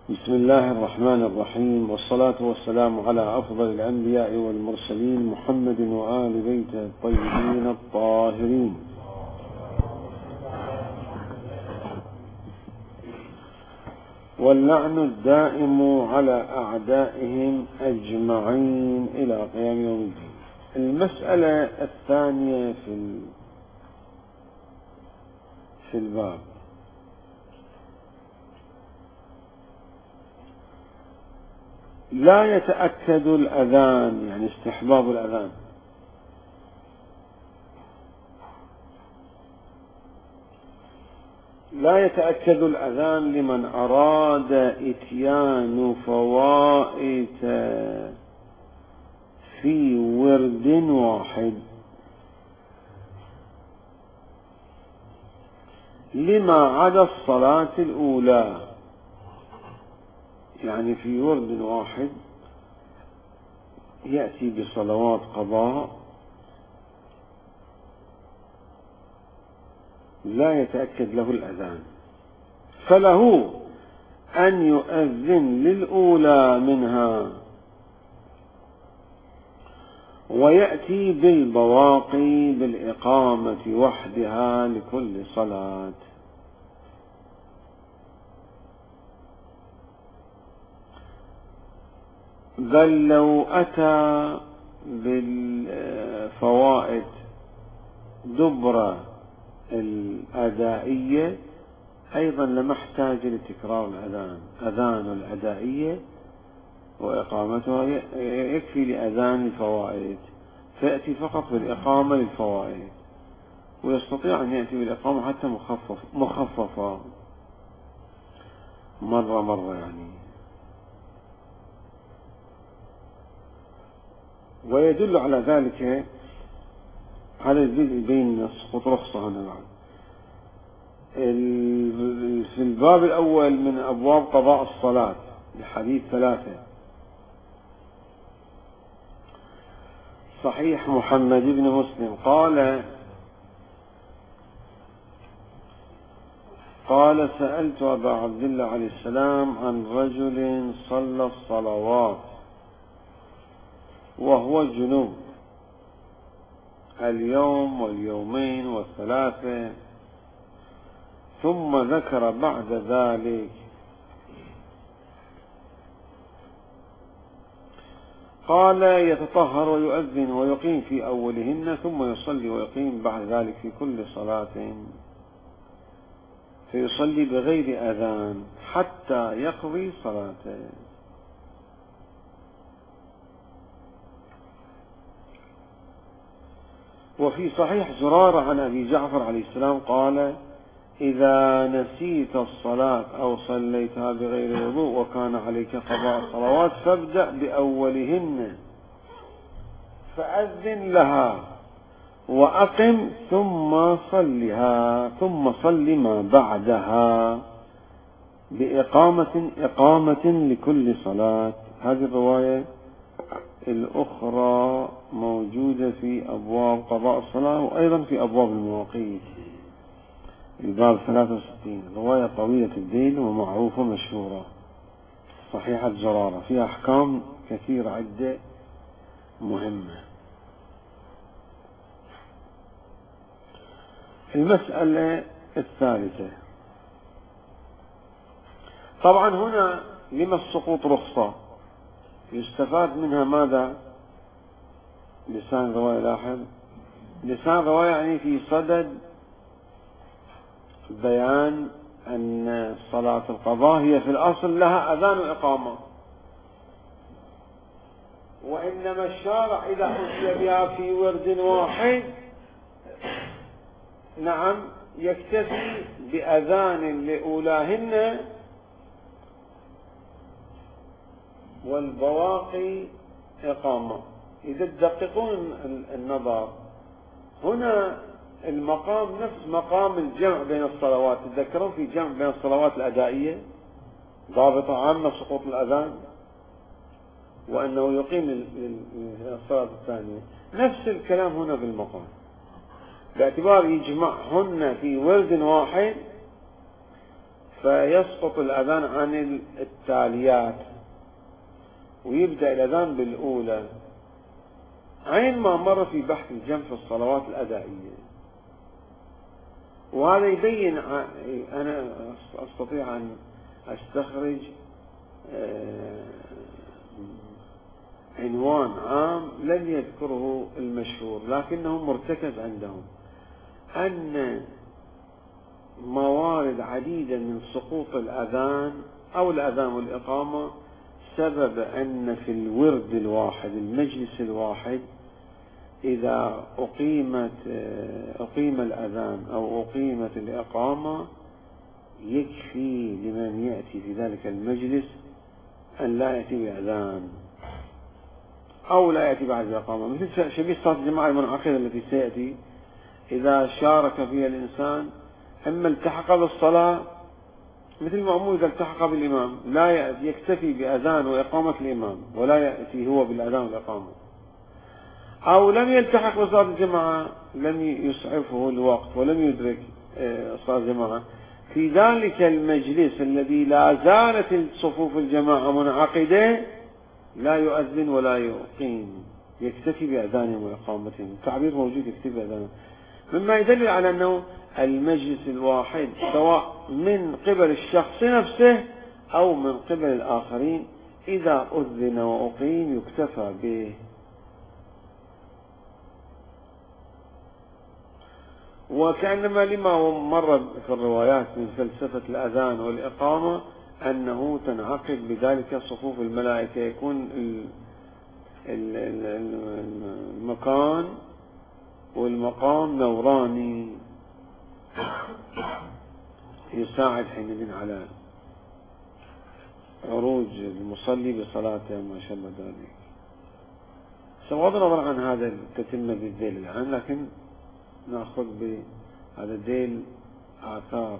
بسم الله الرحمن الرحيم، والصلاة والسلام على أفضل الأنبياء والمرسلين محمد وآل بيته الطيبين الطاهرين. واللعن الدائم على أعدائهم أجمعين إلى قيام يوم الدين. المسألة الثانية في الباب: لا يتأكد الأذان، يعني استحباب الأذان، لا يتأكد الأذان لمن أراد إتيان فوائت في ورد واحد، لما عدا الصلاة الأولى. يعني في ورد واحد يأتي بصلوات قضاء لا يتأكد له الأذان، فله أن يؤذن للأولى منها ويأتي بالبواقي بالإقامة وحدها لكل صلاة. بل لو أتى بالفوائد دبر الأدائية أيضا لما احتاج لتكرار الأذان. أذان الأدائية وإقامتها يكفي لأذان الفوائد، فيأتي فقط بالإقامة للفوائد، ويستطيع أن يأتي بالإقامة حتى مخففة مرة يعني. ويدل على ذلك على الجزء بين سقوط رخصة هنا بعد. في الباب الأول من أبواب قضاء الصلاة لحديث 3 صحيح محمد بن مسلم قال سألت أبا عبد الله عليه السلام عن رجل صلى الصلوات وهو جنوب اليوم واليومين والثلاثة، ثم ذكر بعد ذلك قال يتطهر ويؤذن ويقيم في أولهن، ثم يصلي ويقيم بعد ذلك في كل صلاة، فيصلي بغير أذان حتى يقضي صلاته. وفي صحيح زرارة عن أبي جعفر عليه السلام قال: إذا نسيت الصلاة أو صليتها بغير وضوء وكان عليك قضاء الصلوات فابدأ بأولهن فأذن لها وأقم ثم صل ما بعدها إقامة لكل صلاة. هذه الرواية الأخرى موجودة في أبواب قضاء الصلاة وأيضا في أبواب المواقيت، الباب 63. رواية طويلة الدين ومعروفة مشهورة، صحيحة زرارة، فيها أحكام كثيرة عدة مهمة. المسألة الثالثة: طبعا هنا لما السقوط رخصة يستفاد منها ماذا؟ لسان رواية، لاحظ لسان رواية يعني في صدد بيان أن صلاة القضاء هي في الأصل لها أذان وإقامة، وإنما الشارع إذا أتي بها في ورد واحد نعم يكتفي بأذان لأولاهن والبواقي إقامة. إذا تدققون النظر هنا المقام نفس مقام الجمع بين الصلوات. تذكرون في جمع بين الصلوات الأدائية ضابطة عامة سقوط الأذان، وأنه يقيم الصلاة الثانية. نفس الكلام هنا بالمقام، باعتبار يجمعهن في ورد واحد فيسقط الأذان عن التاليات ويبدأ الأذان بالأولى، عين ما مر في بحث الجمع في الصلوات الأدائية. وهذا يبين، أنا أستطيع أن أستخرج عنوان عام لم يذكره المشهور لكنه مرتكز عندهم، أن موارد عديدة من سقوط الأذان أو الأذان والإقامة سبب أن في الورد الواحد، المجلس الواحد، إذا أقيم الأذان أو أقيمت الإقامة يكفي لمن يأتي في ذلك المجلس أن لا يأتي بأذان أو لا يأتي بعد الإقامة، مثل شبيه صلاة الجماعة المنعقدة التي سيأتي، إذا شارك فيها الإنسان أما التحق بالصلاة مثل المأموم إذا التحق بالإمام لا يأتي، يكتفي بأذان وإقامة الإمام ولا يأتي هو بالأذان والإقامة، أو لم يلتحق بصلاة الجماعة لم يسعفه الوقت ولم يدرك صلاة الجماعة، في ذلك المجلس الذي لا زالت صفوف الجماعة منعقدة لا يؤذن ولا يقيم، يكتفي بأذانهم وإقامتهم. التعبير موجود، يكتفي بأذانهم، مما يدل على أنه المجلس الواحد سواء من قبل الشخص نفسه أو من قبل الآخرين إذا أذن وأقيم يكتفى به. وكأنما لما مر في الروايات من فلسفة الأذان والإقامة أنه تنعقد بذلك صفوف الملائكة، يكون المكان والمقام نوراني يساعد حينئذ على عروج المصلي بصلاته وما شابه ذلك. بغض النظر عن هذا التتمة بالذيل الآن، لكن نأخذ بهذا الذيل آثار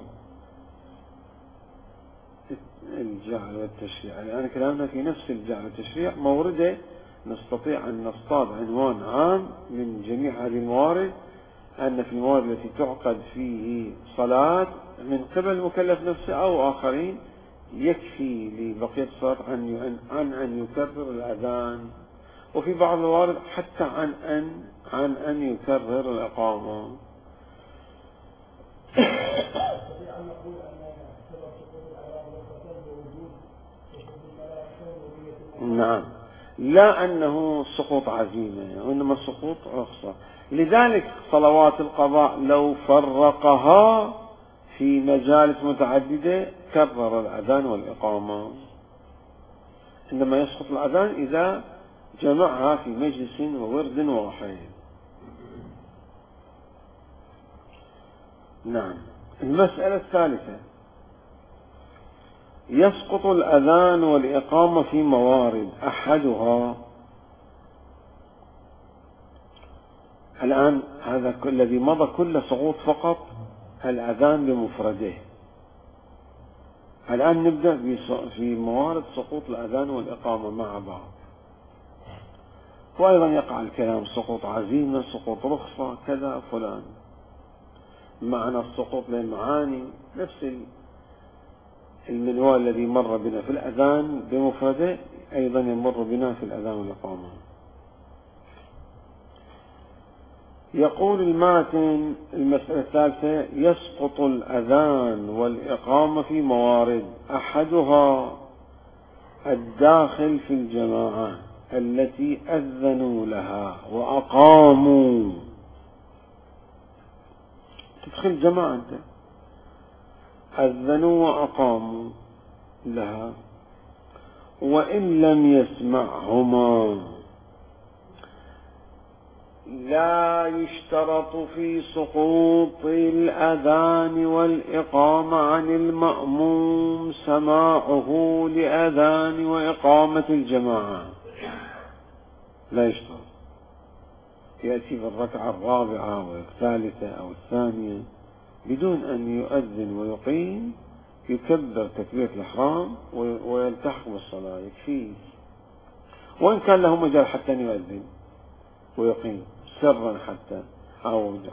الجعل والتشريع. الآن كلامنا في نفس الجعل والتشريع، مورده نستطيع أن نصطاد عنوان عام من جميع هذه الموارد، أن في الموارد التي تعقد فيه صلاة من قبل المكلف نفسه أو آخرين يكفي لبقية الصلاة عن أن يكرر الأذان، وفي بعض الموارد حتى عن أن يكرر الإقامة. نعم، لا أنه سقوط عزيمة وإنما سقوط رخصة. لذلك صلوات القضاء لو فرقها في مجالس متعددة كرر الأذان والإقامة، إنما يسقط الأذان إذا جمعها في مجلس وورد واحد. نعم. المسألة الثالثة، يسقط الأذان والإقامة في موارد، أحدها الآن هذا الذي مضى كل سقوط فقط الأذان بمفرده. الآن نبدأ في موارد سقوط الأذان والإقامة مع بعض، وأيضا يقع الكلام سقوط عزيمة، سقوط رخصة، كذا فلان. معنى السقوط للمعاني نفس المنوال الذي مر بنا في الأذان بمفرده أيضا يمر بنا في الأذان والإقامة. يقول الماتن المسألة الثالثة، يسقط الأذان والإقامة في موارد، أحدها الداخل في الجماعة التي أذنوا لها وأقاموا. تدخل جماعة أنت، أذنوا وأقاموا لها وإن لم يسمعهما، لا يشترط في سقوط الأذان والإقامة عن المأموم سماعه لأذان وإقامة الجماعة، لا يشترط. يأتي في الركعة الرابعة أو الثالثة أو الثانية بدون أن يؤذن ويقيم، يكبر تكبيرة الإحرام ويلتحق بالصلاة، يكفيه، وإن كان له مجال حتى أن يؤذن ويقيم سرا حتى أو علنا جارا، لا.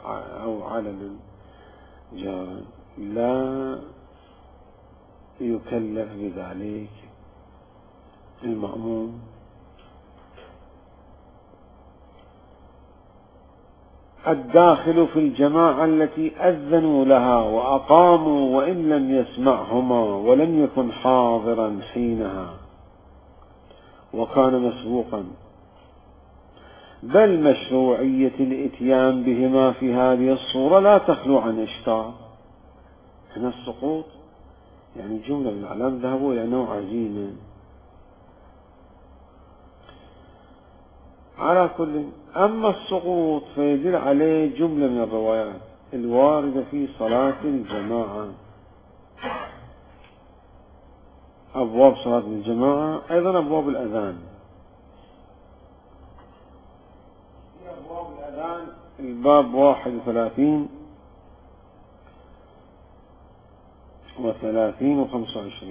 يكلف بذلك المأموم. الداخل في الجماعة التي أذنوا لها وأقاموا وإن لم يسمعهما ولم يكن حاضرا حينها وكان مسبوقا، بل مشروعية الإتيان بهما في هذه الصورة لا تخلو عن إشكال. هنا السقوط يعني جملة من الأعلام ذهبوا إلى نوع عزيمة. على كل، أما السقوط فيدل عليه جملة من الروايات الواردة في صلاة الجماعة، أبواب صلاة الجماعة، أيضا أبواب الأذان. في أبواب الأذان الباب 31 و30 و25.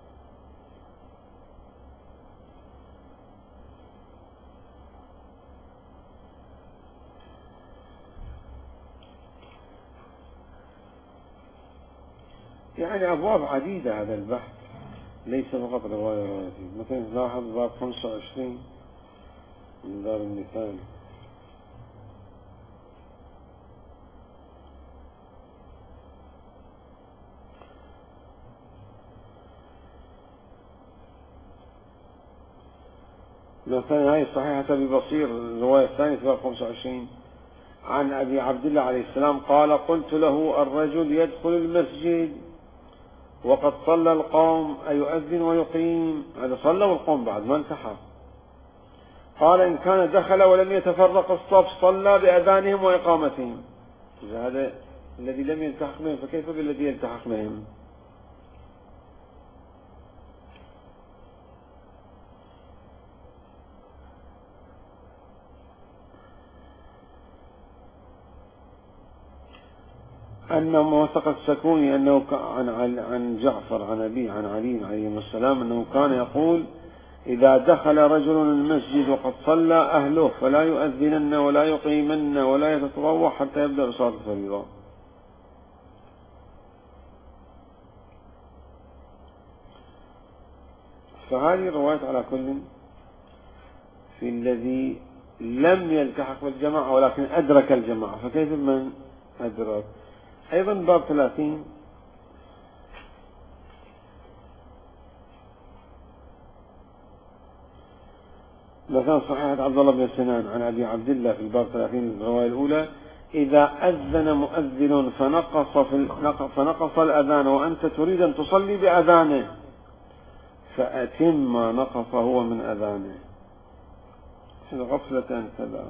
يعني أبواب عديدة هذا البحث، ليس فقط روايتين. مثلا لاحظ باب 25 من دار المثال، مثلا هاي صحيحة أبي بصير الرواية الثانية في باب 25 عن أبي عبد الله عليه السلام قال: قلت له الرجل يدخل المسجد وقد صلى القوم أيؤذن ويقيم؟ هذا صلى والقوم بعد ما انتحر. قال: إن كان دخل ولم يتفرق الصف صلى بأذانهم وإقامتهم. إذا هذا الذي لم يلتحق بهم فكيف بالذي يلتحق بهم؟ أن موثق السكوني أنه عن جعفر عن أبيه عن علي عليه السلام أنه كان يقول: إذا دخل رجل المسجد وقد صلى أهله فلا يؤذنن ولا يقيمن ولا يتطوع حتى يبدأ صلاة الفريضة. فهذه الروايات على كل في الذي لم يلتحق بالجماعة ولكن أدرك الجماعة، فكيف من أدرك؟ أيضا باب 30 مثلا صحيحة عبد الله بن سنان عن أبي عبد الله في الباب 30 الرواية الأولى: إذا أذن مؤذن فنقص الأذان وأنت تريد أن تصلي بأذانه فأتم ما نقص هو من أذانه. غفلة كذا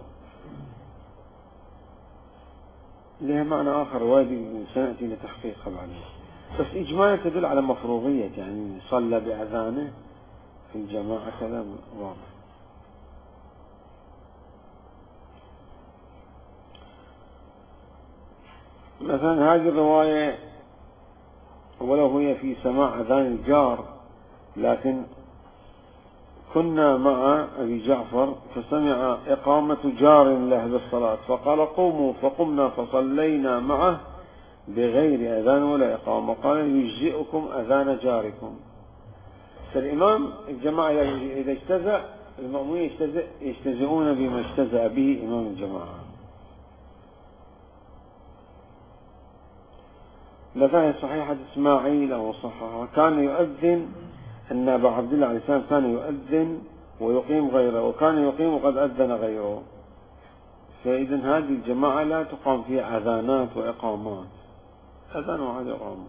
لها معنى آخر وادي سنأتي لتحقيقها بعدين، بس إجمالا تدل على مفروضية، يعني صلى بأذانه في الجماعة كلام واضح. مثلا هذه الرواية ولو هي في سماع أذان الجار، لكن كنا مع أبي جعفر فسمع إقامة جار له بالصلاة فقال: قوموا، فقمنا فصلينا معه بغير أذان ولا إقامة. قال: يجزئكم أذان جاركم. فالإمام الجماعة إذا اجتزأ المأمومين يجتزئون بما اجتزأ به إمام الجماعة. لذلك صحيحة إسماعيل أو صححها كان يؤذن أن أبا عبد الله عليه السلام كان يؤذن ويقيم غيره، وكان يقيم وقد أذن غيره. فإذا هذه الجماعة لا تقام فيها أذانات وإقامات، أذان وعلى إقامة.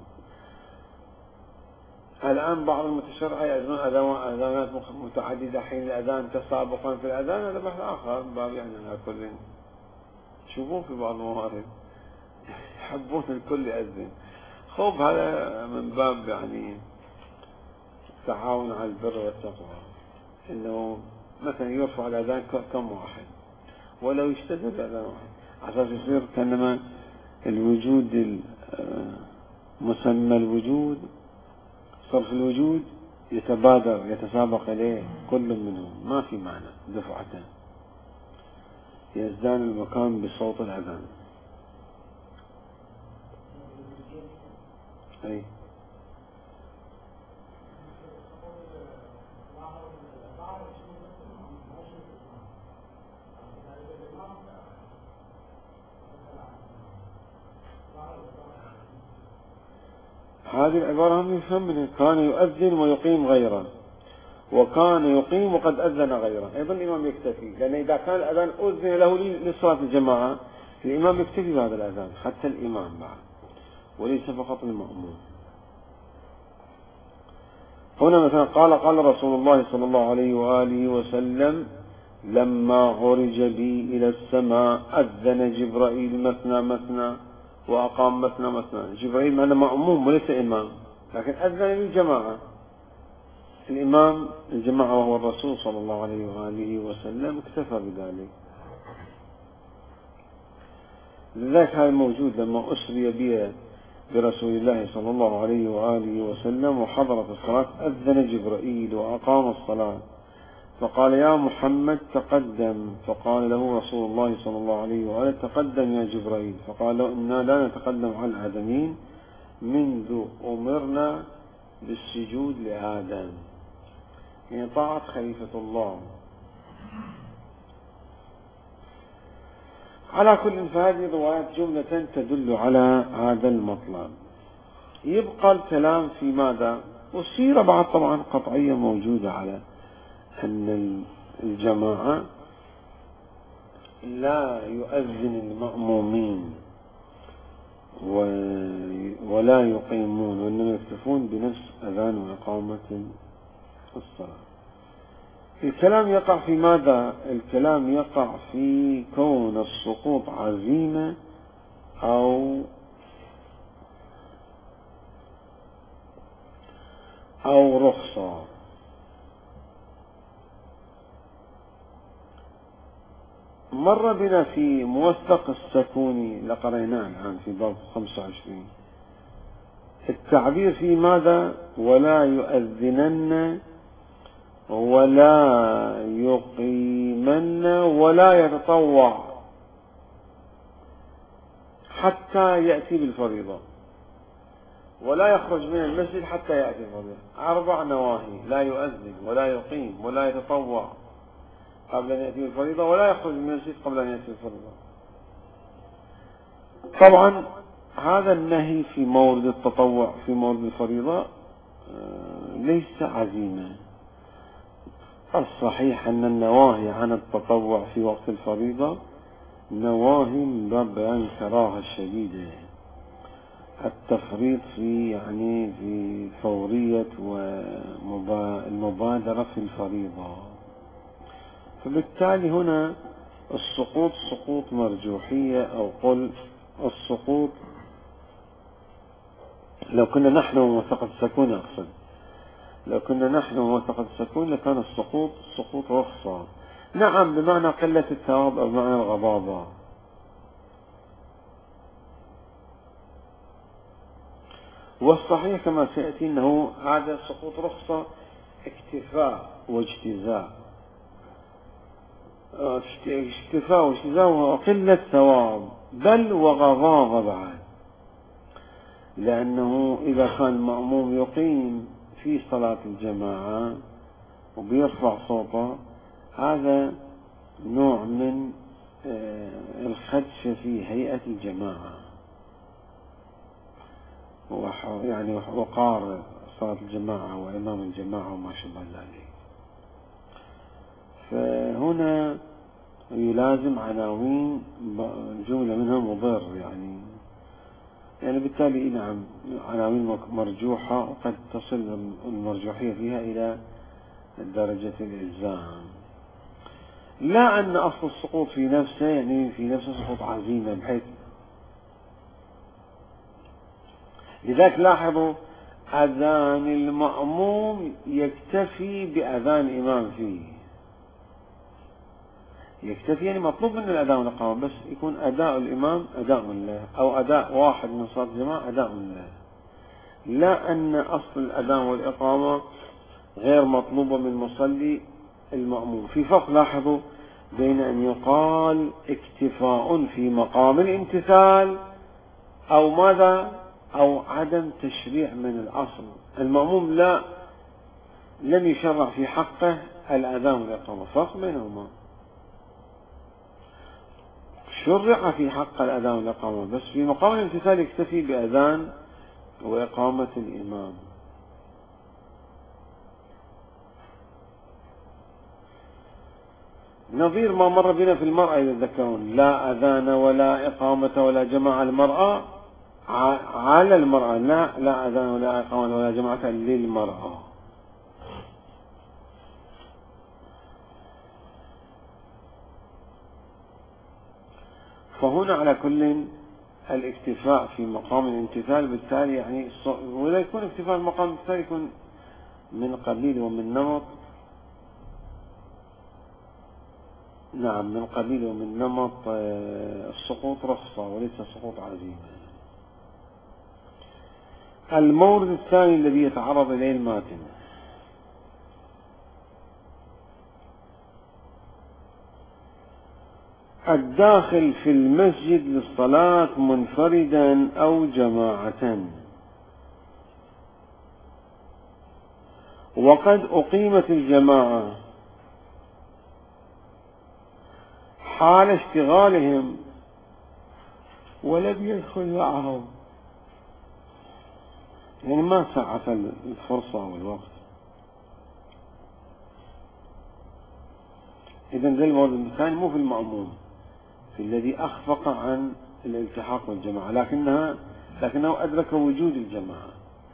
الآن بعض المتشرعين يأذنون أذانات متعددة حين الأذان تسابقا في الأذان، هذا بحث آخر باب يعني على كل. شوفوا في بعض الموارد يحبون الكل يأذن. خوف هذا من باب يعني التعاون على البر والتقوى، إنه مثلا يرفع الأذان كم واحد ولو يشتغل الأذان واحد عشان يصير كأنما الوجود مسمى الوجود صرف الوجود يتبادر يتسابق إليه كل منهم، ما في معنى دفعة يزدان المكان بصوت الأذان. أي هذه العبارة هم يفهم منها كان يؤذن ويقيم غيره، وكان يقيم وقد أذن غيره، أيضا الإمام يكتفي، لأن إذا كان الأذان أذن له لصلاة الجماعة الإمام يكتفي بهذا الأذان حتى الإمام بعد، وليس فقط المأموم. هنا مثلا قال رسول الله صلى الله عليه وآله وسلم: لما عرج بي إلى السماء أذن جبرائيل مثنى مثنى وأقام مثنى مثنى. جبرائيل معنا مأموم وليس إمام، لكن أذن للجماعة، الإمام الجماعة وهو الرسول صلى الله عليه وآله وسلم اكتفى بذلك. لذلك هذا موجود لما أسري بي برسول الله صلى الله عليه وآله وسلم وحضرت الصلاة أذن جبرائيل وأقام الصلاة، فقال: يا محمد تقدم. فقال له رسول الله صلى الله عليه وآله: تقدم يا جبرائيل. فقال له: إنا لا نتقدم على الآدمين منذ أمرنا بالسجود لآدم، يعني طاعة خليفة الله. على كل، فهذه الروايات جملة تدل على هذا المطلب. يبقى الكلام في ماذا؟ والسيرة بعد طبعا قطعية موجودة على أن الجماعة لا يؤذن المأمومين ولا يقيمون، وإنما يكتفون بنفس أذان وإقامة الصلاة. الكلام يقع في ماذا؟ الكلام يقع في كون السقوط عزيمة أو رخصة. مر بنا في موثق السكوني لقريناه الآن في باب 25 التعبير في ماذا؟ ولا يؤذنن ولا يقيمن ولا يتطوع حتى يأتي بالفريضة، ولا يخرج من المسجد حتى يأتي الفريضة. 4 نواهي: لا يؤذن ولا يقيم ولا يتطوع قبل أن يأتي الفريضة، ولا يخرج من المسجد قبل أن يأتي الفريضة. طبعا هذا النهي في مورد التطوع، في مورد الفريضة ليس عزيمة. الصحيح أن النواهي عن التطوع في وقت الفريضة نواهي من باب بيان الكراهة الشديدة، التفريط في فورية والمبادرة في الفريضة. فبالتالي هنا السقوط سقوط مرجوحية، أو قل السقوط لو كنا نحن موثقة السكون، أقصد لو كنا نحن موثقة السكون لكان السقوط سقوط رخصة، نعم بمعنى قلة الثواب أو بمعنى الغضاضة. والصحيح كما سيأتي أنه هذا سقوط رخصة اكتفاء واجتزاء، اكتفاء واجتزاء وقلة ثواب، بل وغضاضة بعد، لأنه إذا كان المأموم يقيم في صلاة الجماعة وبيرفع صوته، هذا نوع من الخدش في هيئة الجماعة، يعني وقار صلاة الجماعة وإمام الجماعة وما شابه ذلك. فهنا يلازم عناوين، جملة منها مضر، يعني بالتالي نعم عناوين مرجوحة، وقد تصل المرجوحية فيها إلى درجة الإلزام. لا أن أصل السقوط في نفسه، يعني في نفسه سقوط عزيمة، بحيث لذلك لاحظوا أذان المأموم يكتفي بأذان الإمام فيه، يكتفي، يعني مطلوب من الأذان والإقامة، بس يكون أداء الإمام أداء له، أو أداء واحد من صلاة الجماعة أداء له. لا أن أصل الأذان والإقامة غير مطلوبة من مصلي المأموم. في فرق لاحظوا بين أن يقال اكتفاء في مقام الامتثال أو ماذا، أو عدم تشريع من الأصل. المأموم لم يشرع في حقه الأذان والإقامة، فرق بينهما. شرع في حق الأذان والإقامة، بس في مقام الامتثال يكتفي بأذان وإقامة الإمام. نظير ما مر بنا في المرأة إذا تذكرون، لا أذان ولا إقامة ولا جماعة المرأة على المرأة، لا أذان ولا إقامة ولا جماعة للمرأة. فهنا على كل الاكتفاء في مقام الامتثال، بالتالي يعني ولا يكون اكتفاء المقام الامتثال يكون من قبيل ومن نمط، نعم من قبيل ومن نمط السقوط رخصة وليس سقوط عزيمة. المورد الثاني الذي يتعرض إليه الماتن: الداخل في المسجد للصلاة منفردا أو جماعة وقد أقيمت الجماعة حال اشتغالهم ولم يدخل معهم، يعني ما سعف الفرصة والوقت. إذن ذا المورد الثاني مو في المأموم، في الذي أخفق عن الالتحاق بالجماعة لكنه أدرك وجود الجماعة.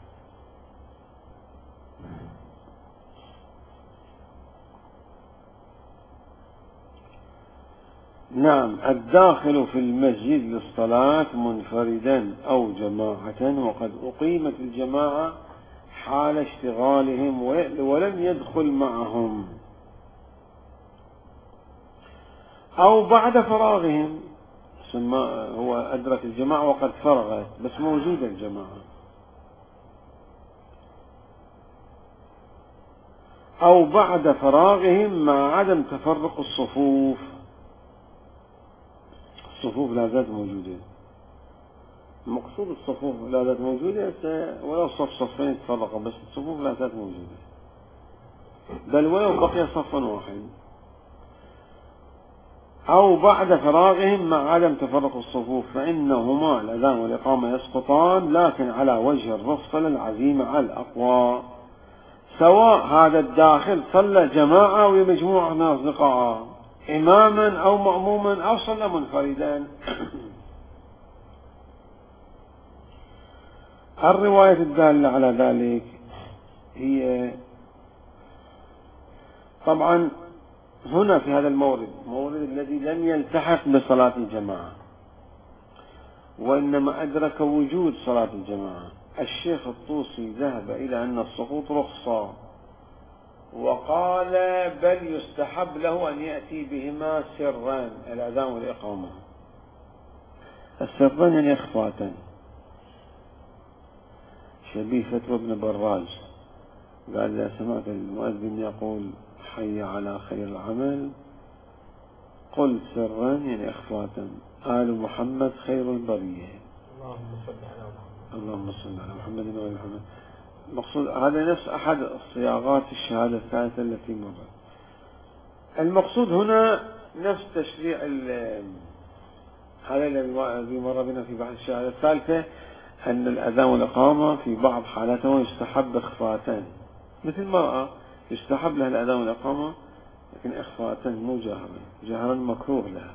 نعم، الداخل في المسجد للصلاة منفردا أو جماعة وقد أقيمت الجماعة حال اشتغالهم ولم يدخل معهم، أو بعد فراغهم، ثم هو أدرك الجماعة وقد فرغت بس موجودة الجماعة، أو بعد فراغهم مع عدم تفرق الصفوف لا زالت موجودة. مقصود الصفوف لا زالت موجودة، ولو صفين تفرقوا بس الصفوف لا زالت موجودة، بل ولو بقي صف واحد. أو بعد فراغهم مع عدم تفرق الصفوف فإنهما الأذان والإقامة يسقطان، لكن على وجه الرفق للعزيمة على الأقوى، سواء هذا الداخل صلى جماعة أو مجموعة من أصدقائه، إماما أو مأموما أو صلى منفردا. الرواية الدالة على ذلك هي طبعا هنا في هذا المورد الذي لم يلتحق بصلاة الجماعة وإنما أدرك وجود صلاة الجماعة. الشيخ الطوسي ذهب إلى أن السقوط رخصة، وقال بل يستحب له أن يأتي بهما سرا، الأذان والإقامة. السران يعني إخفاء، شبيه فتوى ابن براج قال إذا سمعت المؤذن يقول حي على خير العمل قل سرا يعني إخفاء آل محمد خير البرية. اللهم صل على محمد وآل محمد. المقصود هذا نفس أحد الصياغات الشهادة الثالثة التي مرت. المقصود هنا نفس تشريع هذا الذي مر بنا في بحث الشهادة الثالثة، أن الأذان والإقامة في بعض حالاتهم يستحب إخفاء، مثل المرأة يستحب لها الأذان والإقامة لكن إخفاء مو جهرا مكروه لها.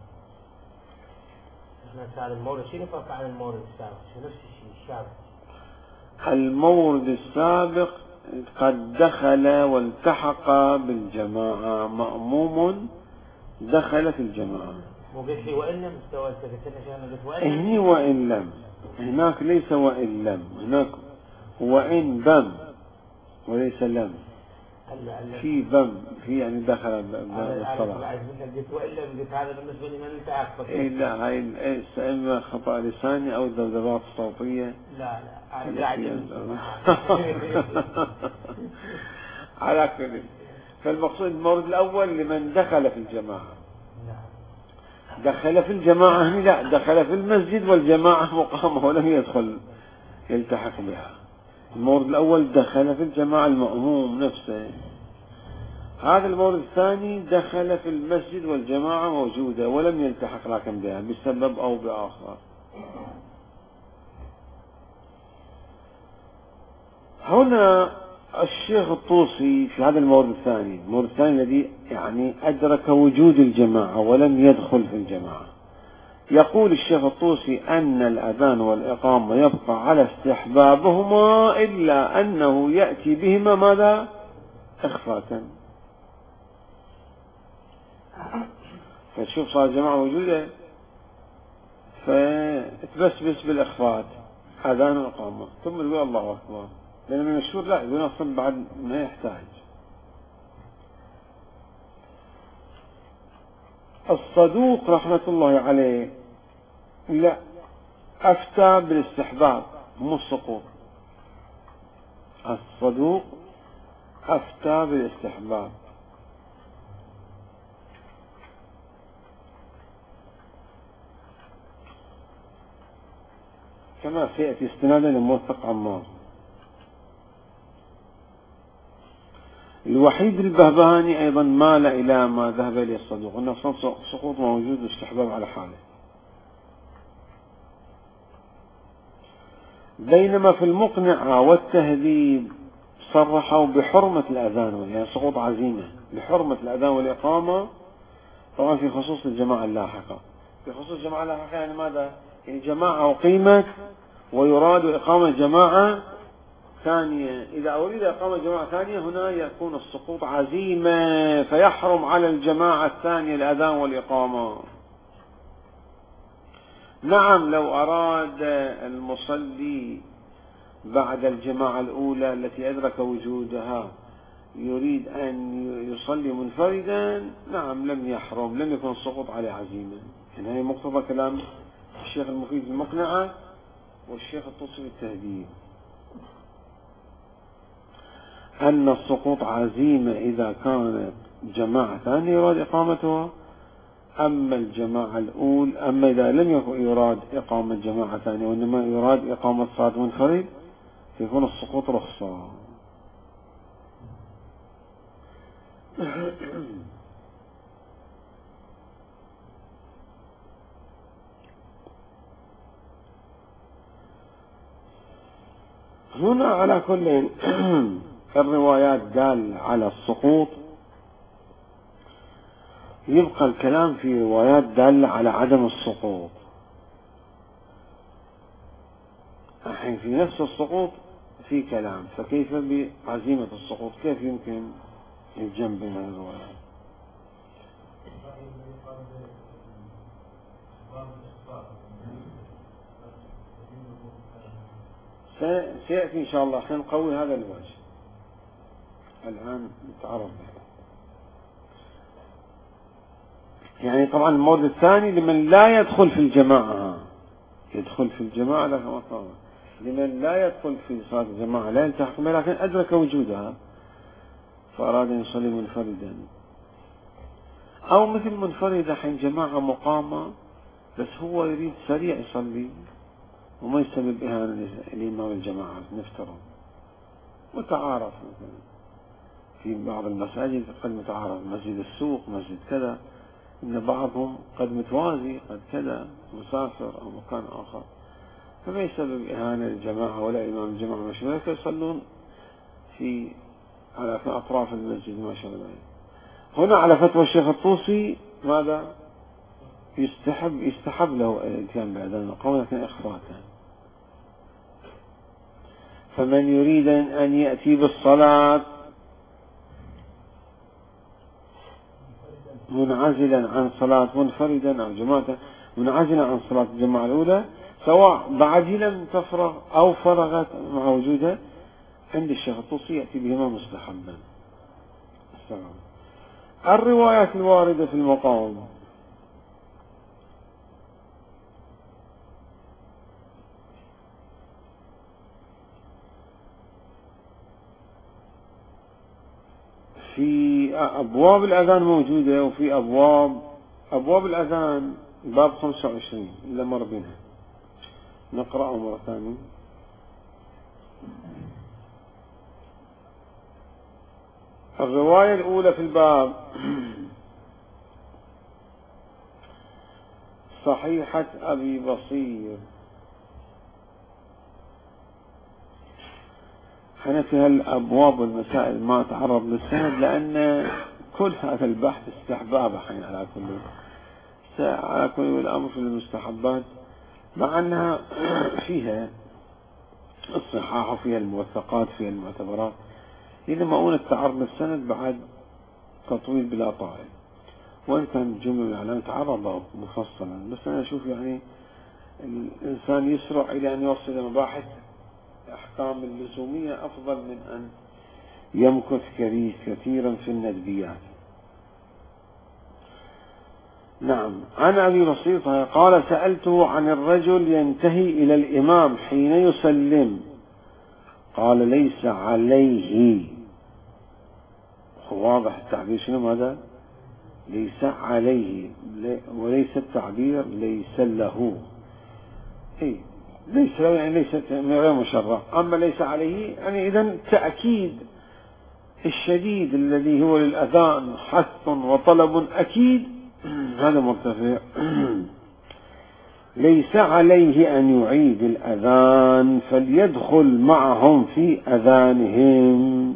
هذا المورد شنو فرق عن المورد السابق؟ نفس الشيء الشابه. المورد السابق قد دخل والتحق بالجماعة، مأموم دخل في الجماعة. مو قلت لي وإن لم استوى هني وإن لم، هناك ليس وإن لم، هناك وإن بم وليس لم. في بم في يعني دخل بالصلاة. قلت هذا بالنسبة لي من التعاقب. لا هاي إما خطأ لساني أو الذبذبات الصوتية. لا قاعد على كل. فالمقصود المورد الأول لمن دخل في الجماعة. دخل في الجماعة هنا لا، دخل في المسجد والجماعة مقامة ولم يدخل يلتحق بها. المورد الأول دخل في الجماعة المأموم نفسه. هذا المورد الثاني دخل في المسجد والجماعة موجودة ولم يلتحق لكن بها بسبب أو بآخر. هنا الشيخ الطوسي في هذا المورد الثاني، المورد الثاني الذي يعني أدرك وجود الجماعة ولم يدخل في الجماعة، يقول الشيخ الطوسي أن الأذان والإقامة يبقى على استحبابهما إلا أنه يأتي بهما ماذا؟ إخفاء. فتشوف صار الجماعة موجودة فتبسبس بالإخفاء، أذان وإقامة، ثم تقول الله أكبر، لأن من المشهور لا يقول أصلا بعد ما يحتاج. الصدوق رحمة الله عليه لا، أفتى بالاستحباب مو السقوط. الصدوق أفتى بالاستحباب، كما سيأتي استنادا لموثق عمار. الوحيد البهبهاني أيضا مال إلى ما ذهب إليه الصدوق، أن السقوط موجود واستحباب على حاله. بينما في المقنعة والتهذيب صرحوا بحرمة الأذان، يعني سقوط عزيمة بحرمة الأذان والإقامة، طبعا في خصوص الجماعة اللاحقة. في خصوص الجماعة اللاحقة يعني ماذا؟ الجماعة أقيمت ويراد إقامة جماعة ثانية، إذا أريد إقامة جماعة ثانية هنا يكون السقوط عزيمة، فيحرم على الجماعة الثانية الأذان والإقامة. نعم لو أراد المصلي بعد الجماعة الأولى التي أدرك وجودها يريد أن يصلي منفردا، نعم لم يحرم، لم يكن السقوط عليه عزيمة. يعني هي مقتضى كلام الشيخ المفيد المقنعة والشيخ الطوسي التهذيب، أن السقوط عزيمة إذا كانت جماعة ثانية يراد إقامتها، أما الجماعة الأولى، أما إذا لم يكن يراد إقامة جماعة ثانية وإنما يراد إقامة صلاة منفرد يكون السقوط رخصة. هنا على كل الروايات دال على السقوط، يبقى الكلام في روايات دال على عدم السقوط. الحين في نفس السقوط في كلام، فكيف بعزيمة السقوط؟ كيف يمكن الجمع بين الروايات؟ سيأتي إن شاء الله عشان نقوي هذا الوجه. الآن نتعرض يعني طبعا المورد الثاني لمن لا يدخل في الجماعة، يدخل في الجماعة لكن لمن لا يدخل في صلاة الجماعة لا يلتحق بها لكن أدرك وجودها فأراد أن يصلي منفردا، أو مثل منفرد حين جماعة مقامة بس هو يريد سريع يصلي وما يسبب إهانة لإمام الجماعة. نفترض متعارف مثلا في بعض المساجد قد متعارف، مسجد السوق مسجد كذا، إن بعضهم قد متوازي قد كذا مسافر أو مكان آخر، فما يسبب إهانة للجماعة ولا إمام الجماعة مش ملك يصلون على أطراف المسجد ما شاء الله. هنا على فتوى الشيخ الطوسي ماذا؟ يستحب له الاتيان بأذان القوم لكن إخفاءً. فمن يريد أن يأتي بالصلاة منعزلا عن صلاة منفردا أو جماعة، منعزلا عن صلاة الجماعة الأولى سواء بعد لم تفرغ أو فرغت مع وجودها، عند الشيخ الطوسي يأتي بهما مستحبا. الروايات الواردة في المقام في أبواب الأذان موجودة، وفي أبواب الأذان باب 25 إلا مر بنا، نقرأه مرة ثانية. الرواية الأولى في الباب صحيحة أبي بصير احنا في هالأبواب والمسائل ما تعرض للسند، لأن كل هذا البحث استحباب حين على كل الأمر في المستحبات، مع أنها فيها الصحاح وفيها الموثقات فيها المعتبرات. إذا مؤونة تعرض للسند بعد تطويل بلا طائل، وإن كان جملة الإعلام تعرض مفصلا، بس أنا أشوف يعني الإنسان يسرع إلى أن يوصل إلى مباحث أحكام اللزومية أفضل من أن يمكث كثيرا في الندبيات. نعم. عن أبي بسيطة قال: سألته عن الرجل ينتهي إلى الإمام حين يسلم، قال: ليس عليه. واضح التعبير شنو هذا؟ ليس عليه، وليس التعبير ليس له. ليس له يعني ليست غير مشرع. أما ليس عليه يعني إذن تأكيد الشديد الذي هو للأذان حث وطلب أكيد، هذا مرتفع. ليس عليه أن يعيد الأذان فليدخل معهم في أذانهم.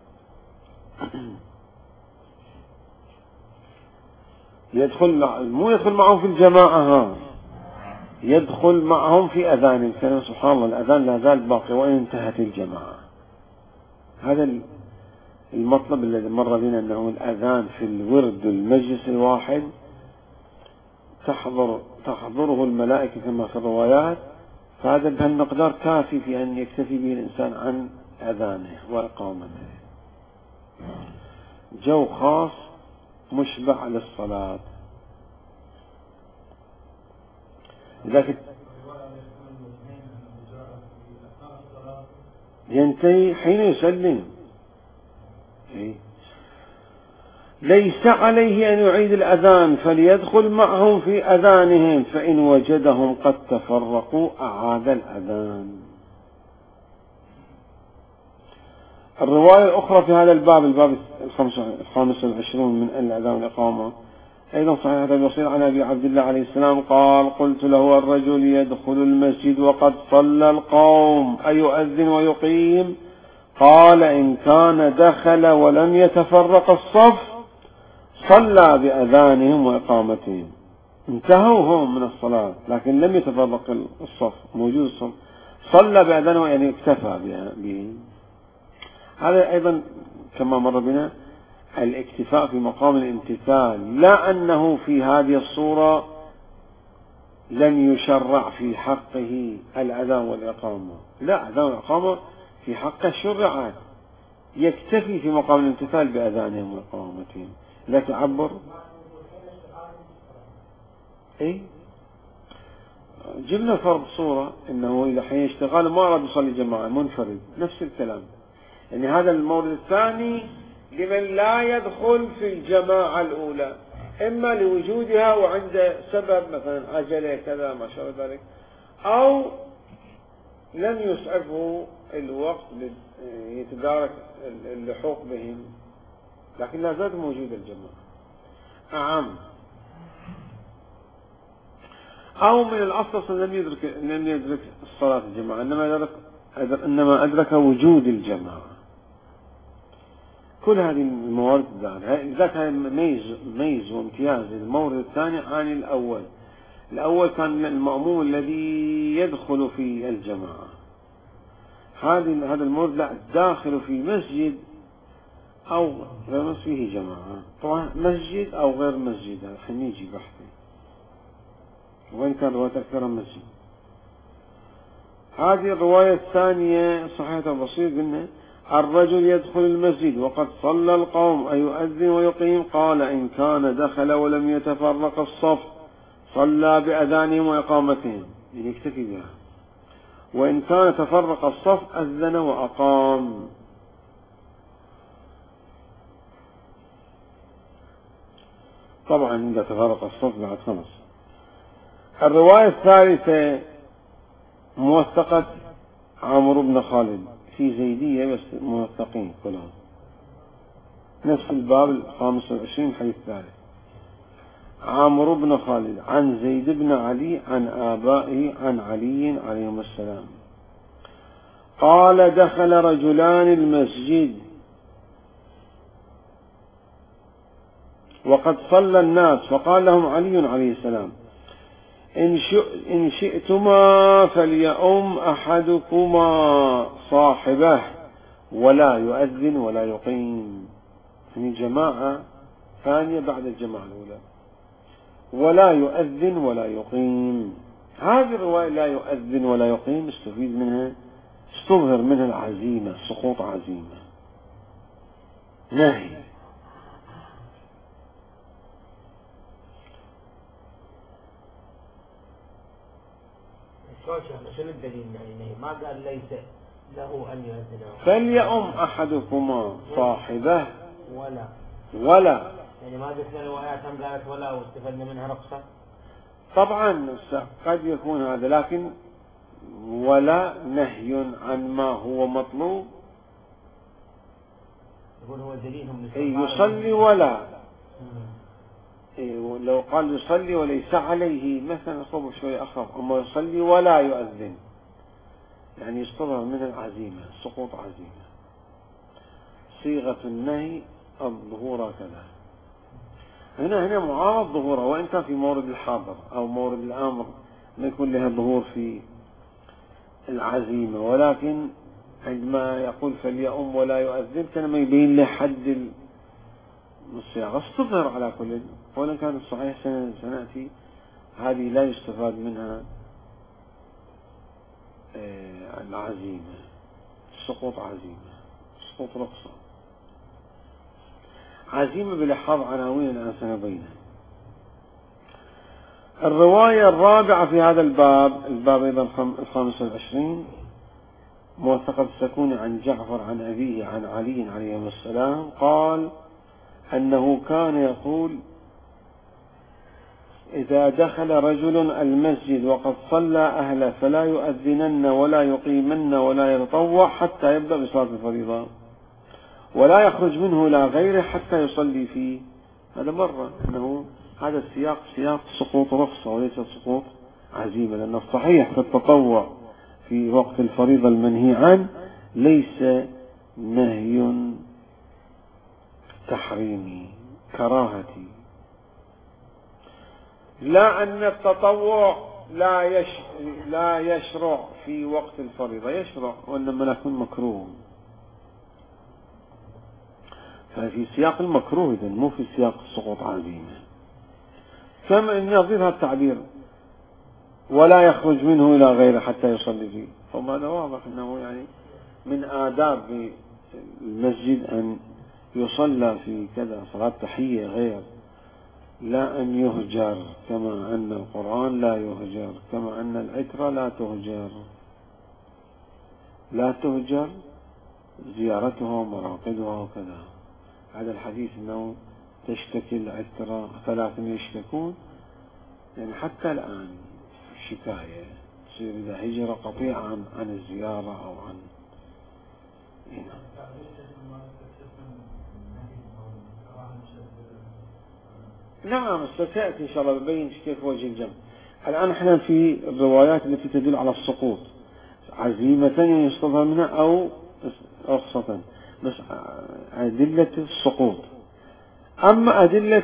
مو يدخل معهم في الجماعة، يدخل معهم في أذانهم. كان سبحان الله الأذان لا زال باقي وإن انتهت الجماعة. هذا المطلب الذي مر بنا، أنه الأذان في الورد المجلس الواحد تحضره الملائكة كما في الروايات، فهذا بهالمقدار كافي في أن يكتفي به الإنسان عن أذانه وإقامته. جو خاص مشبع للصلاة. لذلك ينتهي حين يسلم. ليس عليه أن يعيد الأذان فليدخل معهم في أذانهم، فإن وجدهم قد تفرقوا أعاد الأذان. الرواية الأخرى في هذا الباب 25 من الأذان والإقامة أيضا صحيح الوصيل عن أبي عبد الله عليه السلام قال: قلت له: الرجل يدخل المسجد وقد صلى القوم أيؤذن ويقيم؟ قال: إن كان دخل ولم يتفرق الصف صلى بأذانهم وإقامتهم. انتهوا هم من الصلاة لكن لم يتفرق الصف، موجود الصف، صلى بأذانهم يعني اكتفى به. هذا أيضا كما مر بنا الاكتفاء في مقام الامتثال، لا أنه في هذه الصورة لم يشرع في حقه الأذان والإقامة، لا، الأذان والإقامة في حقه شرعت، يكتفي في مقام الامتثال بأذانهم وإقامتهم لا تعبر. جبنا فرض صورة انه اذا حين اشتغال ما اراد يصلي جماعة منفرد، نفس الكلام. يعني هذا المورد الثاني لمن لا يدخل في الجماعة الاولى، اما لوجودها وعند سبب مثلا عجلة كذا ما شابه ذلك، او لم يسعفه الوقت يتدارك اللحوق بهم، لكن لا زال موجود الجماعة. أعم أو من الأصل لم يدرك الصلاة الجماعة، إنما أدرك وجود الجماعة. كل هذه الموارد ذات ميز وامتياز المورد الثاني عن الأول. الأول كان المأموم الذي يدخل في الجماعة، هذا المورد لا، داخل في مسجد أو غير مسجد فيه جماعة. طبعا مسجد أو غير مسجد الحين يجي بحثه، وإن كان رواية أكثر من مسجد. هذه الرواية الثانية صحيحة بسيط، قلنا: الرجل يدخل المسجد وقد صلى القوم أيؤذن ويقيم؟ قال: إن كان دخل ولم يتفرق الصف صلى بأذانهم وإقامتهم، يعني يكتفي بها. وإن كان تفرق الصف أذن وأقام. طبعا إذا تفرق الصف بعد خمس. الرواية الثالثة موثقة عمرو بن خالد، في زيدية بس موثقين كلهم، نفس الباب 25 حديث ثالث. عمرو بن خالد عن زيد بن علي عن آبائه عن علي عليهم السلام قال دخل رجلان المسجد وقد صلى الناس فقال لهم علي عليه السلام إن شئتما فليؤم أحدكما صاحبه ولا يؤذن ولا يقيم. يعني جماعة ثانية بعد الجماعة الأولى، ولا يؤذن ولا يقيم. هذه الرواية لا يؤذن ولا يقيم استفيد منها، استظهر منها العزيمة، سقوط عزيمة، نهي. شنو الدليل؟ يعني ما قال ليس له أن يؤذن فليؤم أحدكما صاحبه ولا يعني ما ذكر روايات هم قالت ولا واستفدنا منها رخصة. طبعا قد يكون هذا، لكن ولا نهي عن ما هو مطلوب. يقول هو دليلهم يصلي ولا لو قال يصلي وليس عليه مثلا صوب شوي أخف، أما يصلي ولا يؤذن يعني يستظهر من العزيمة، سقوط عزيمة. صيغة النهي الظهور كذا، هنا معارض ظهوره، وإن كان في مورد الحاضر أو مورد الأمر ما يكون لها ظهور في العزيمة، ولكن عندما يقول فليؤم ولا يؤذن كان ما يبين له حد الصياغة، استظهر على كل. وإن كان الصحيح سنأتي هذه لا يستفاد منها العزيمة، سقوط عزيمة، سقوط رخصة، عزيمة بلحاظ عناوين الآن سنبينها. الرواية الرابعة في هذا الباب أيضا 25، موثقة السكون عن جعفر عن أبيه عن علي عليه السلام قال أنه كان يقول إذا دخل رجل المسجد وقد صلى أهله فلا يؤذنن ولا يقيمن ولا يتطوع حتى يبدأ بصلاة الفريضة، ولا يخرج منه إلى غيره حتى يصلي فيه. هذا مرة أنه هذا السياق سياق سقوط رخصة وليس سقوط عزيمة، لأن الصحيح في التطوع في وقت الفريضة المنهي عنه ليس نهي تحريمي كراهتي، لا أن التطوع لا يشرع في وقت الفريضة، يشرع وإنما يكون مكروه، ففي سياق المكروه إذن مو في سياق سقوط عزيمة. كما أن يضيف التعبير ولا يخرج منه إلى غيره حتى يصلي فيه، فهذا واضح أنه يعني من آداب المسجد أن يصلى في كذا صلاة تحية غير، لا أن يهجر، كما أن القرآن لا يهجر، كما أن العترة لا تهجر زيارتها ومراقدها وكذا. هذا الحديث أنه تشتكي العترة 3 يشتكون، يعني حتى الآن شكاية تصير إذا هجر قطيعا عن الزيارة أو عن هنا. نعم ستأتي إن شاء الله ببين كيف وجه الجمع. الآن احنا في الروايات التي تدل على السقوط، عزيمة يستظهر منها أو رخصة، بس أدلة السقوط. أما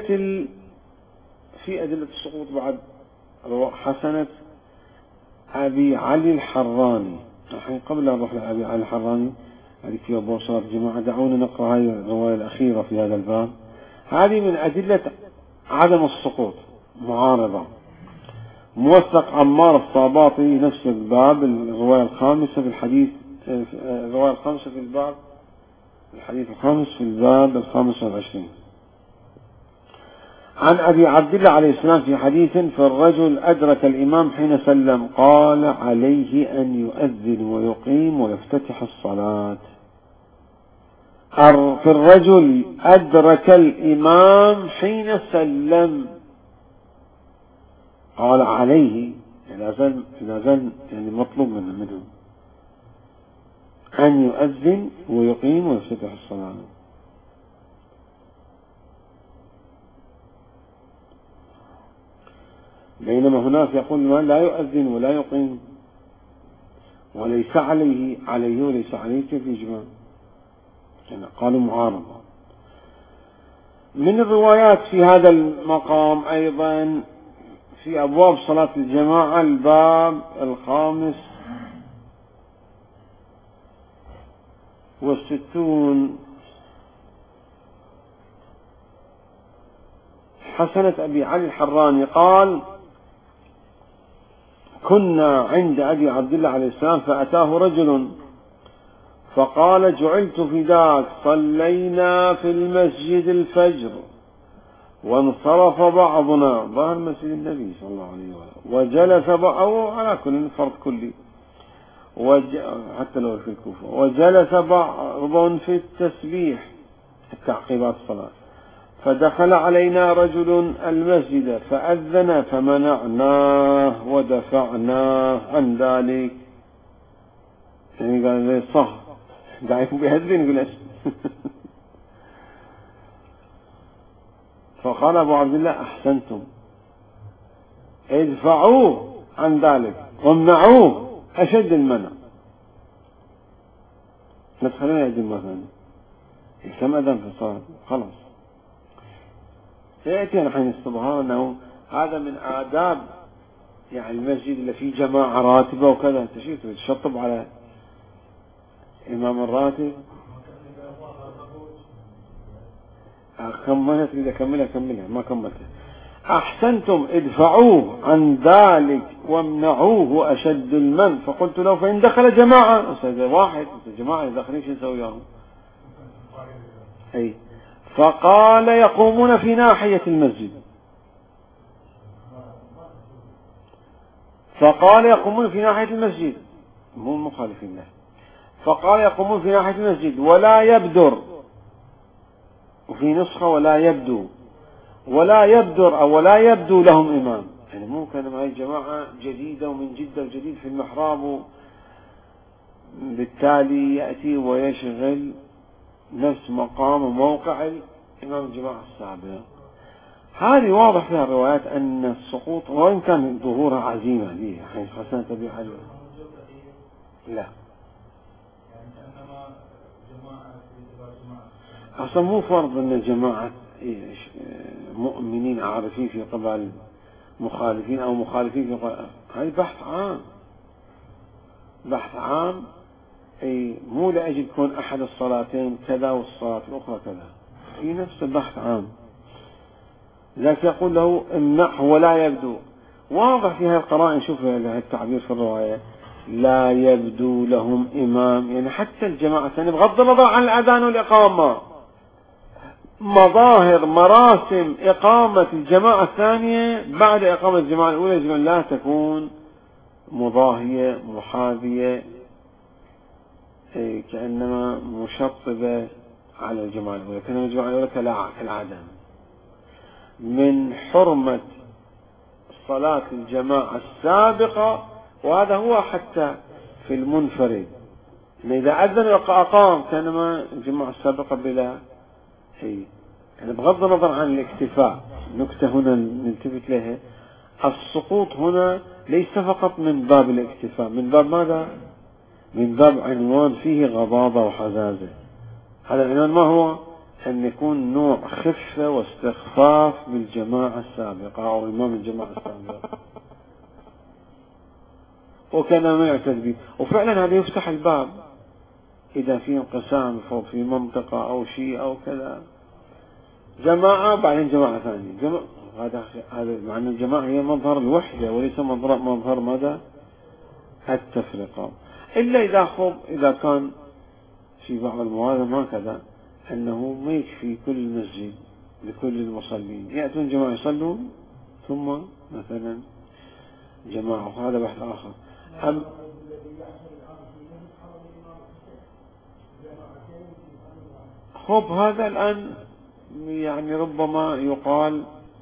في أدلة السقوط بعد حسنة أبي علي الحراني. الحين قبل أن نروح لأبي علي الحراني هذه في أبو صار جماعة دعونا نقرأ هذه الرواية الأخيرة في هذا الباب. هذه من أدلة عدم السقوط، معارضة. موثق عمار الصاباطي نفس الباب، الرواية الخامسة في الحديث، الرواية الخامسة في الباب، الحديث الخامس في الباب 25، عن أبي عبد الله عليه السلام في حديث: فالرجل أدرك الإمام حين سلم قال عليه أن يؤذن ويقيم ويفتتح الصلاة. في الرجل أدرك الإمام حين سلم قال عليه، إذا زال يعني مطلوب منه أن يؤذن ويقيم ويفتتح الصلاة. بينما هناك يقول لا يؤذن ولا يقيم وليس عليه وليس عليه كيف يجمع؟ يعني قالوا معارضة. من الروايات في هذا المقام أيضا في أبواب صلاة الجماعة الباب 65 حسنة أبي علي الحراني قال: كنا عند أبي عبد الله عليه السلام فأتاه رجل فقال: جعلت فداك، صلينا في المسجد الفجر وانصرف بعضنا، ظهر مسجد النبي صلى الله عليه وسلم، وجلس بعضه على كل فرض كلي حتى لو في الكوفة، وجلس بعض في التسبيح التعقيبات الصلاة، فدخل علينا رجل المسجد فأذن فمنعناه ودفعناه عن ذلك. يعني قال لي صح دعيك بيهذن يقول ايش. فقال أبو عبد الله: أحسنتم، ادفعوه عن ذلك وامنعوه أشد المنع. ندخلنا يجب مثلا كم أذن في الصلاة خلاص. سيأتي الحين استظهار أنه هذا من آداب يعني المسجد اللي فيه جماعة راتبة وكذا. تشوف تشطب على إمام الراتب. كملت إذا كملها ما كملتها. أحسنتم، ادفعوه عن ذلك وامنعوه أشد المن. فقلت له: فإن دخل جماعة، أستاذ واحد جماعة داخلين شو نسوي لهم؟ أي. فقال: يقومون في ناحية المسجد. فقال: يقومون في ناحية المسجد، مو مخالفين له. فقال: يقومون في ناحية المسجد ولا يبدر، وفي نسخة ولا يبدو، ولا يبدر أو ولا يبدو لهم إمام. يعني ممكن هاي الجماعة جديدة ومن جدة وجديد في المحراب، بالتالي يأتي ويشغل نفس مقام وموقع الإمام الجماعة السابق. هذه واضح فيها الروايات أن السقوط، وإن كان ظهورها عزيمة ليه حيث حسنة أبي علي لا أصلا مو فرض أن الجماعة مؤمنين عارفين في قبال مخالفين أو مخالفين في قبال. هذا بحث عام أي مو لأجل يكون أحد الصلاتين كذا والصلاة الأخرى كذا، في نفس البحث عام. لذلك يقول له: امنعه ولا يبدو. واضح في هذه القرائن. شوف التعبير في الرواية: لا يبدو لهم إمام، يعني حتى الجماعة الثانية بغض النظر عن الأذان والإقامة، مظاهر مراسم إقامة الجماعة الثانية بعد إقامة الجماعة الأولى يجب أن لا تكون مضاهية محاذية، كأنما مشطبة على الجماعة الأولى، كأنما الجماعة الأولى كالعدم. من حرمة صلاة الجماعة السابقة، وهذا هو حتى في المنفرد، إن إذا أذن وأقام كأنما الجماعة السابقة بلا شيء. يعني بغض النظر عن الاكتفاء، نكتة هنا نلتفت لها: السقوط هنا ليس فقط من باب الاكتفاء، من باب ماذا؟ من باب عنوان فيه غضاضة وحزازة. هذا العنوان ما هو؟ أن يكون نوع خفة واستخفاف بالجماعة السابقة أو إمام الجماعة السابقة، وكان ما يعتد به. وفعلا هذا يفتح الباب إذا في انقسام في منطقة أو شيء أو كذا، جماعة بعدين جماعة ثانية، هذا معنى الجماعة هي مظهر الوحدة وليس مظهر ماذا؟ التفرقة. إلا إذا كان في بعض المواضع هكذا أنه ما يكفي كل مسجد لكل المصلين، يأتون جماعة يصلون ثم مثلا جماعة، وهذا بحث آخر. هذا الآن يعني ربما يقال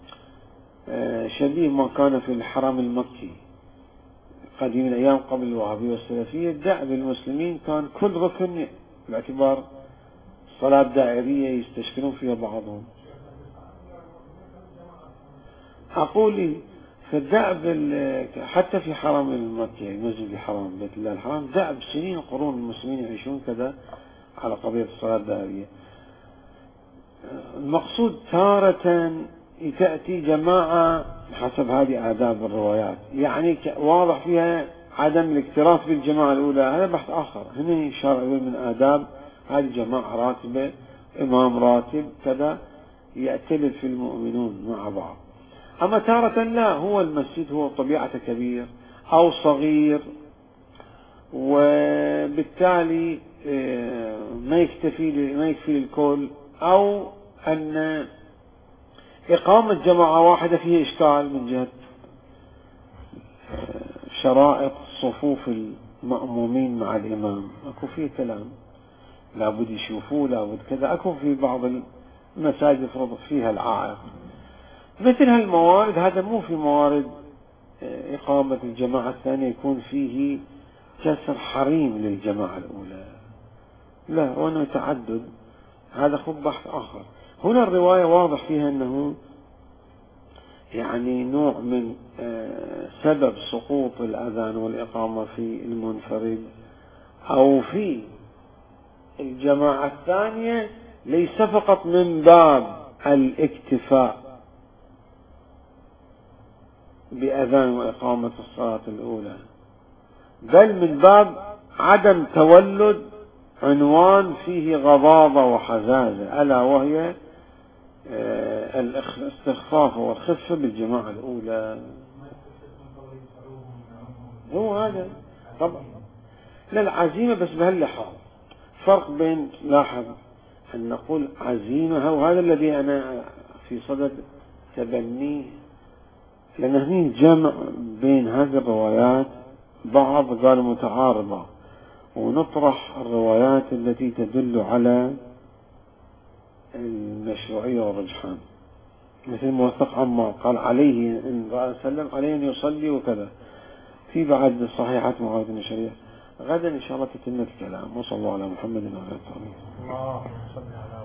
شبيه ما كان في الحرم المكي قديم الأيام قبل الوهابية والسلفية. دأب المسلمين كان كل ركن باعتبار صلاة دائرية يستشكلون فيها بعضهم. أقول فالدأب حتى في حرم المكي المسجد الحرام بيت الله الحرام دأب سنين وقرون المسلمين يعيشون كذا على قضية الصلاة الذهبية. المقصود تارة تأتي جماعة حسب هذه آداب الروايات، يعني واضح فيها عدم الاكتراث بالجماعة الأولى، هذا بحث آخر. هنا يشار إليه من آداب هذه جماعة راتبة، إمام راتب كذا، يأتلف المؤمنون مع بعض. أما تارة لا، هو المسجد هو طبيعته كبير أو صغير، وبالتالي ما يكفي للكل، أو أن إقامة جماعة واحدة فيها إشكال من جهة شرائط صفوف المأمومين مع الإمام، أكو فيه كلام لابد يشوفوه، لابد كذا، أكو في بعض المساجد فرض فيها العائق. مثل هالموارد، هذا مو في موارد إقامة الجماعة الثانية يكون فيه كسر حريم للجماعة الأولى، لا، وأنه تعدد، هذا خب بحث آخر. هنا الرواية واضح فيها أنه يعني نوع من سبب سقوط الأذان والإقامة في المنفرد أو في الجماعة الثانية ليس فقط من باب الاكتفاء بأذان وإقامة الصلاة الأولى، بل من باب عدم تولد عنوان فيه غضاضة وحزازة، ألا وهي الاستخفاف والخفة بالجماعة الأولى. هو هذا طبعا للعزيمة، بس بهاللحاظ فرق بين، لاحظ أن نقول عزيمة، وهذا الذي أنا في صدد تبنيه، لأن هني جمع بين هذه الروايات، بعض قال متعارضة، ونطرح الروايات التي تدل على المشروعية والرجحان، مثل موثق عمار قال عليه إن رأى سلم عليه أن يصلي وكذا، في بعد صحيحات معاوية بن شريح. غدا إن شاء الله تتم الكلام، وصلى الله على محمد وعلى آله وصحبه.